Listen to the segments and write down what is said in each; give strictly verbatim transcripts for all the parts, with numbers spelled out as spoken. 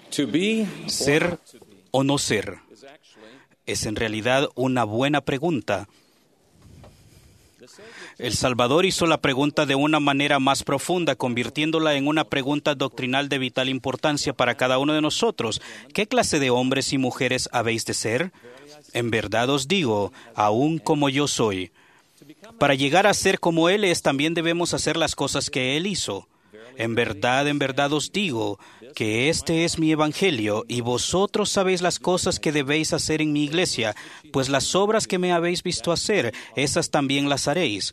¿Ser o no ser? Es en realidad una buena pregunta. El Salvador hizo la pregunta de una manera más profunda, convirtiéndola en una pregunta doctrinal de vital importancia para cada uno de nosotros. ¿Qué clase de hombres y mujeres habéis de ser? En verdad os digo, aún como yo soy. Para llegar a ser como Él es, también debemos hacer las cosas que Él hizo. En verdad, en verdad os digo que este es mi evangelio, y vosotros sabéis las cosas que debéis hacer en mi iglesia, pues las obras que me habéis visto hacer, esas también las haréis.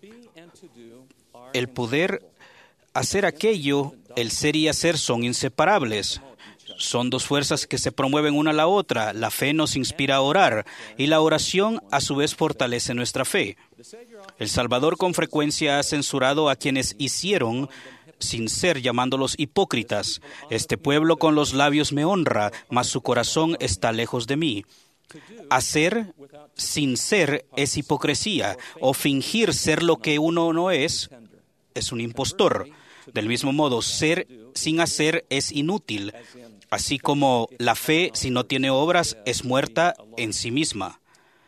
El poder hacer aquello, el ser y hacer son inseparables. Son dos fuerzas que se promueven una a la otra. La fe nos inspira a orar, y la oración a su vez fortalece nuestra fe. El Salvador con frecuencia ha censurado a quienes hicieron sin ser, llamándolos hipócritas. Este pueblo con los labios me honra, mas su corazón está lejos de mí. Hacer sin ser es hipocresía, o fingir ser lo que uno no es, es un impostor. Del mismo modo, ser sin hacer es inútil, así como la fe, si no tiene obras, es muerta en sí misma.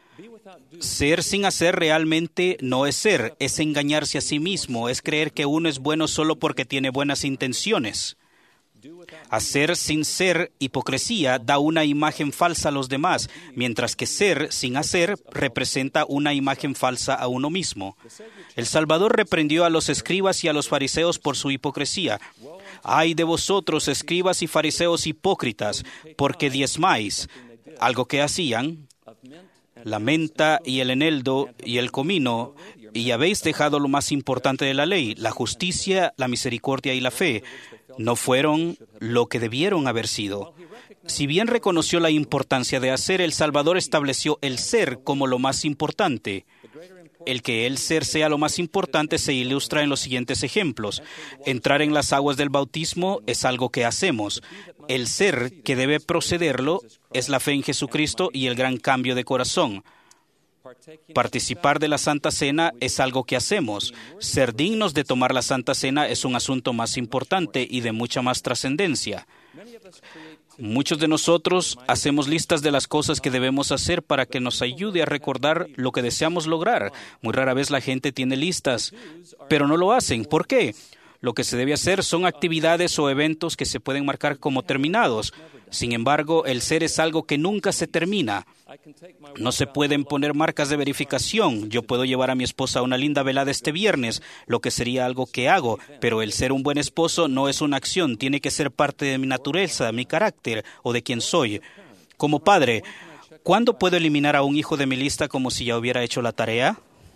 Ser sin hacer realmente no es ser, es engañarse a sí mismo, es creer que uno es bueno solo porque tiene buenas intenciones. Hacer sin ser, hipocresía, da una imagen falsa a los demás, mientras que ser sin hacer representa una imagen falsa a uno mismo. El Salvador reprendió a los escribas y a los fariseos por su hipocresía. ¡Ay de vosotros, escribas y fariseos hipócritas, porque diezmáis! Algo que hacían, la menta y el eneldo y el comino, y habéis dejado lo más importante de la ley, la justicia, la misericordia y la fe. No fueron lo que debieron haber sido. Si bien reconoció la importancia de hacer, el Salvador estableció el ser como lo más importante. El que el ser sea lo más importante se ilustra en los siguientes ejemplos. Entrar en las aguas del bautismo es algo que hacemos. El ser que debe procederlo es la fe en Jesucristo y el gran cambio de corazón. Participar de la Santa Cena es algo que hacemos. Ser dignos de tomar la Santa Cena es un asunto más importante y de mucha más trascendencia. Muchos de nosotros hacemos listas de las cosas que debemos hacer para que nos ayude a recordar lo que deseamos lograr. Muy rara vez la gente tiene listas, pero no lo hacen. ¿Por qué? Lo que se debe hacer son actividades o eventos que se pueden marcar como terminados. Sin embargo, el ser es algo que nunca se termina. No se pueden poner marcas de verificación. Yo puedo llevar a mi esposa a una linda velada este viernes, lo que sería algo que hago, pero el ser un buen esposo no es una acción, tiene que ser parte de mi naturaleza, de mi carácter o de quien soy. Como padre, ¿cuándo puedo eliminar a un hijo de mi lista como si ya hubiera hecho la tarea?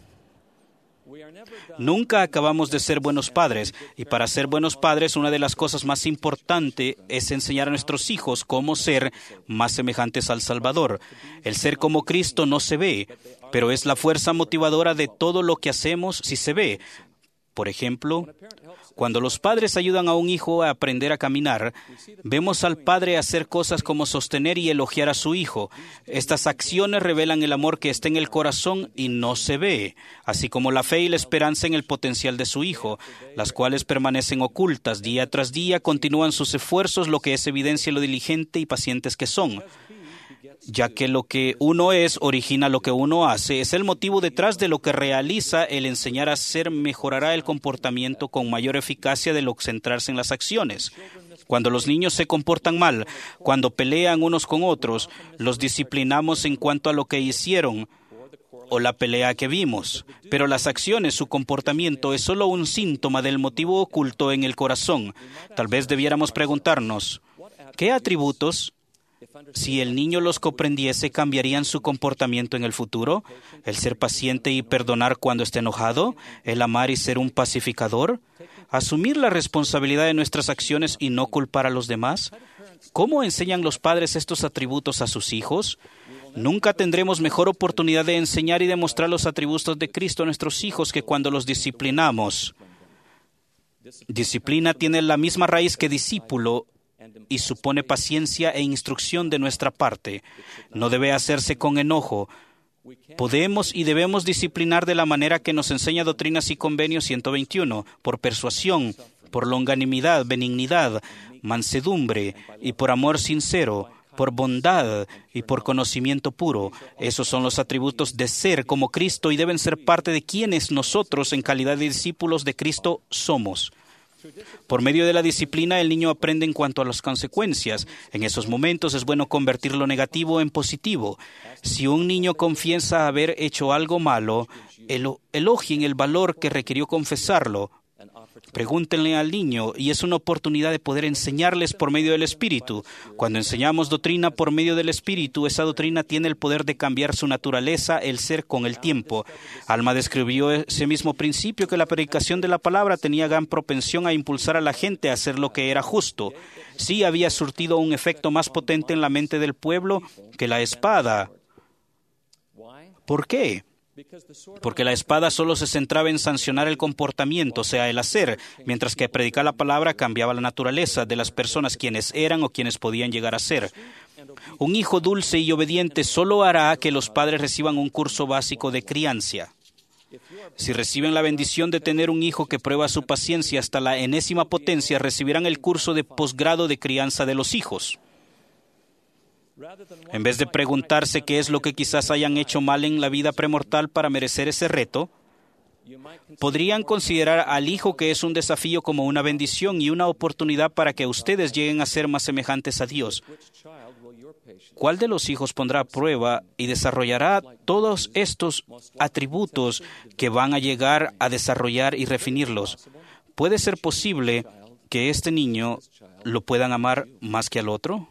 Nunca acabamos de ser buenos padres, y para ser buenos padres una de las cosas más importantes es enseñar a nuestros hijos cómo ser más semejantes al Salvador. El ser como Cristo no se ve, pero es la fuerza motivadora de todo lo que hacemos si se ve. Por ejemplo, cuando los padres ayudan a un hijo a aprender a caminar, vemos al padre hacer cosas como sostener y elogiar a su hijo. Estas acciones revelan el amor que está en el corazón y no se ve, así como la fe y la esperanza en el potencial de su hijo, las cuales permanecen ocultas. Día tras día continúan sus esfuerzos, lo que es evidencia lo diligente y pacientes que son. Ya que lo que uno es origina lo que uno hace, es el motivo detrás de lo que realiza. El enseñar a hacer mejorará el comportamiento con mayor eficacia de lo que centrarse en las acciones. Cuando los niños se comportan mal, cuando pelean unos con otros, los disciplinamos en cuanto a lo que hicieron o la pelea que vimos. Pero las acciones, su comportamiento, es solo un síntoma del motivo oculto en el corazón. Tal vez debiéramos preguntarnos, ¿qué atributos, si el niño los comprendiese, cambiarían su comportamiento en el futuro? ¿El ser paciente y perdonar cuando esté enojado? ¿El amar y ser un pacificador? ¿Asumir la responsabilidad de nuestras acciones y no culpar a los demás? ¿Cómo enseñan los padres estos atributos a sus hijos? Nunca tendremos mejor oportunidad de enseñar y demostrar los atributos de Cristo a nuestros hijos que cuando los disciplinamos. Disciplina tiene la misma raíz que discípulo y supone paciencia e instrucción de nuestra parte. No debe hacerse con enojo. Podemos y debemos disciplinar de la manera que nos enseña Doctrinas y Convenios ciento veintiuno, por persuasión, por longanimidad, benignidad, mansedumbre y por amor sincero, por bondad y por conocimiento puro. Esos son los atributos de ser como Cristo y deben ser parte de quienes nosotros, en calidad de discípulos de Cristo, somos. Por medio de la disciplina, el niño aprende en cuanto a las consecuencias. En esos momentos es bueno convertir lo negativo en positivo. Si un niño confiesa haber hecho algo malo, elo- elogien el valor que requirió confesarlo. Pregúntenle al niño, y es una oportunidad de poder enseñarles por medio del Espíritu. Cuando enseñamos doctrina por medio del Espíritu, esa doctrina tiene el poder de cambiar su naturaleza, el ser, con el tiempo. Alma describió ese mismo principio, que la predicación de la palabra tenía gran propensión a impulsar a la gente a hacer lo que era justo. Sí había surtido un efecto más potente en la mente del pueblo que la espada. ¿Por qué? Porque la espada solo se centraba en sancionar el comportamiento, o sea, el hacer, mientras que predicar la palabra cambiaba la naturaleza de las personas, quienes eran o quienes podían llegar a ser. Un hijo dulce y obediente solo hará que los padres reciban un curso básico de crianza. Si reciben la bendición de tener un hijo que prueba su paciencia hasta la enésima potencia, recibirán el curso de posgrado de crianza de los hijos. En vez de preguntarse qué es lo que quizás hayan hecho mal en la vida premortal para merecer ese reto, podrían considerar al hijo que es un desafío como una bendición y una oportunidad para que ustedes lleguen a ser más semejantes a Dios. ¿Cuál de los hijos pondrá a prueba y desarrollará todos estos atributos que van a llegar a desarrollar y refinirlos? ¿Puede ser posible que este niño lo puedan amar más que al otro?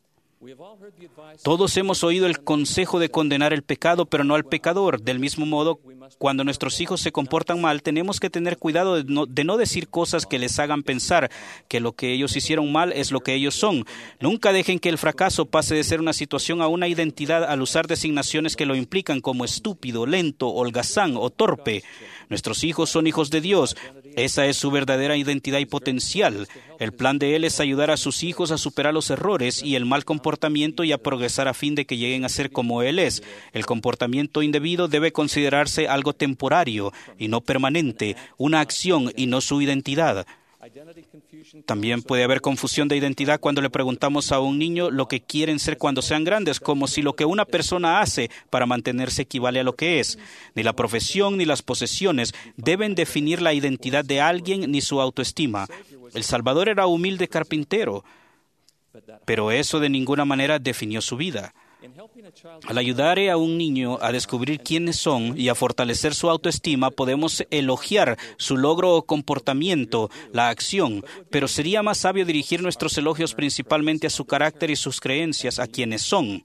Todos hemos oído el consejo de condenar el pecado, pero no al pecador. Del mismo modo, cuando nuestros hijos se comportan mal, tenemos que tener cuidado de no, de no decir cosas que les hagan pensar que lo que ellos hicieron mal es lo que ellos son. Nunca dejen que el fracaso pase de ser una situación a una identidad al usar designaciones que lo implican, como estúpido, lento, holgazán o torpe. Nuestros hijos son hijos de Dios. Esa es su verdadera identidad y potencial. El plan de Él es ayudar a sus hijos a superar los errores y el mal comportamiento y a progresar a fin de que lleguen a ser como Él es. El comportamiento indebido debe considerarse algo temporario y no permanente, una acción y no su identidad. También puede haber confusión de identidad cuando le preguntamos a un niño lo que quieren ser cuando sean grandes, como si lo que una persona hace para mantenerse equivale a lo que es. Ni la profesión ni las posesiones deben definir la identidad de alguien ni su autoestima. El Salvador era humilde carpintero, pero eso de ninguna manera definió su vida. Al ayudar a un niño a descubrir quiénes son y a fortalecer su autoestima, podemos elogiar su logro o comportamiento, la acción, pero sería más sabio dirigir nuestros elogios principalmente a su carácter y sus creencias, a quienes son.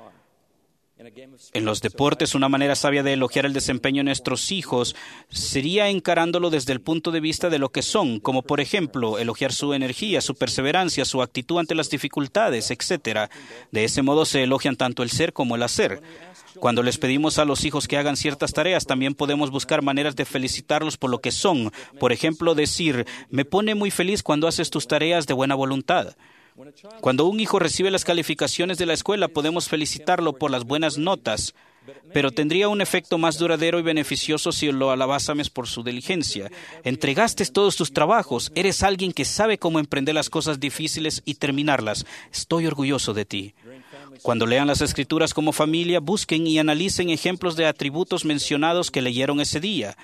En los deportes, una manera sabia de elogiar el desempeño de nuestros hijos sería encarándolo desde el punto de vista de lo que son, como por ejemplo, elogiar su energía, su perseverancia, su actitud ante las dificultades, etcétera. De ese modo se elogian tanto el ser como el hacer. Cuando les pedimos a los hijos que hagan ciertas tareas, también podemos buscar maneras de felicitarlos por lo que son. Por ejemplo, decir, me pone muy feliz cuando haces tus tareas de buena voluntad. Cuando un hijo recibe las calificaciones de la escuela, podemos felicitarlo por las buenas notas, pero tendría un efecto más duradero y beneficioso si lo alabásemos por su diligencia. Entregaste todos tus trabajos, eres alguien que sabe cómo emprender las cosas difíciles y terminarlas. Estoy orgulloso de ti. Cuando lean las Escrituras como familia, busquen y analicen ejemplos de atributos mencionados que leyeron ese día,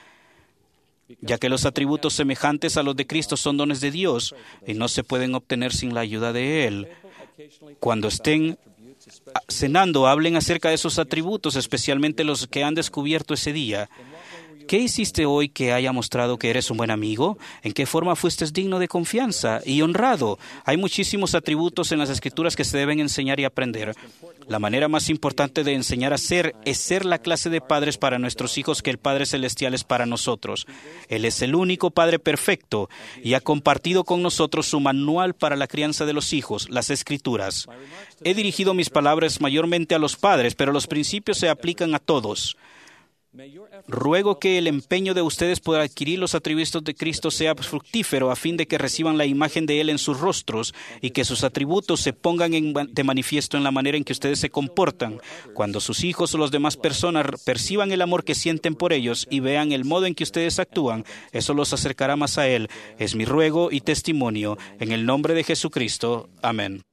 ya que los atributos semejantes a los de Cristo son dones de Dios y no se pueden obtener sin la ayuda de Él. Cuando estén cenando, hablen acerca de esos atributos, especialmente los que han descubierto ese día. ¿Qué hiciste hoy que haya mostrado que eres un buen amigo? ¿En qué forma fuiste digno de confianza y honrado? Hay muchísimos atributos en las Escrituras que se deben enseñar y aprender. La manera más importante de enseñar a ser es ser la clase de padres para nuestros hijos que el Padre Celestial es para nosotros. Él es el único Padre perfecto y ha compartido con nosotros su manual para la crianza de los hijos, las Escrituras. He dirigido mis palabras mayormente a los padres, pero los principios se aplican a todos. Ruego que el empeño de ustedes por adquirir los atributos de Cristo sea fructífero a fin de que reciban la imagen de Él en sus rostros y que sus atributos se pongan en, de manifiesto en la manera en que ustedes se comportan. Cuando sus hijos o las demás personas perciban el amor que sienten por ellos y vean el modo en que ustedes actúan, eso los acercará más a Él. Es mi ruego y testimonio. En el nombre de Jesucristo. Amén.